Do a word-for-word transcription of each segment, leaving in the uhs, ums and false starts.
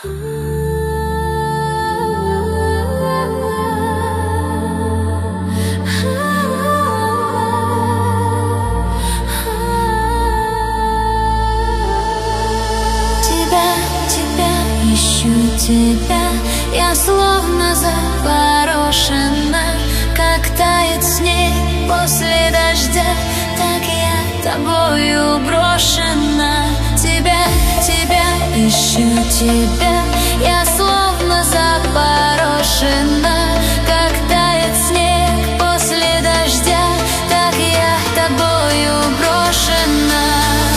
Тебя, я словно запорошена, как тает снег после дождя, так я тобою брошена. Тебя, тебя, ищу тебя, я словно запорошена, как тает снег после дождя, так я тобою брошена.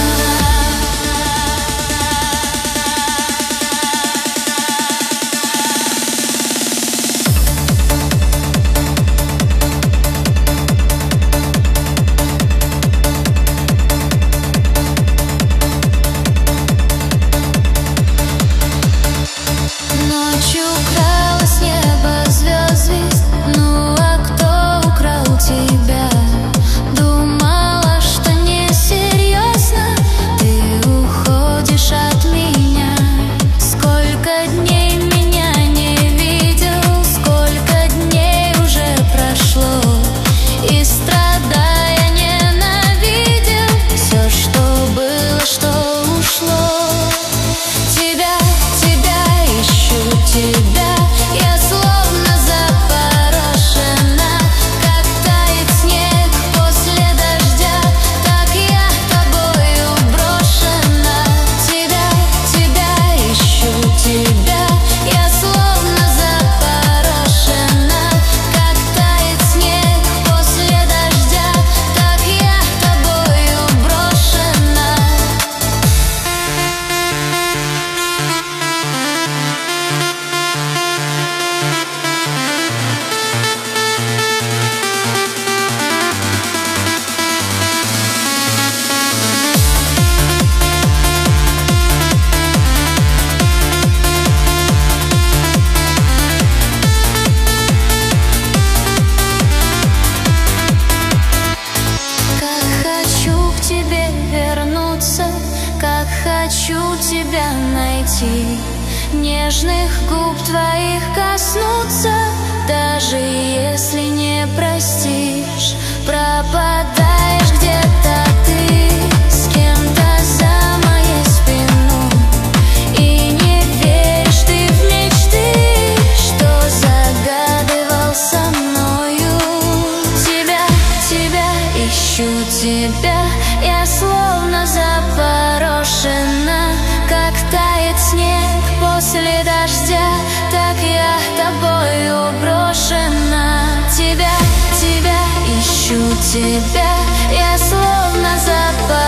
Хочу тебя найти, нежных губ твоих коснуться, даже если не простишь, пропадаешь где-то ты с кем-то за моей спиной, и не веришь ты в мечты, что загадывал со мною. Тебя, тебя, ищу тебя, я словно запорошена, как тает снег после дождя, так я тобою брошена. Тебя, тебя, ищу тебя, я словно запорошена.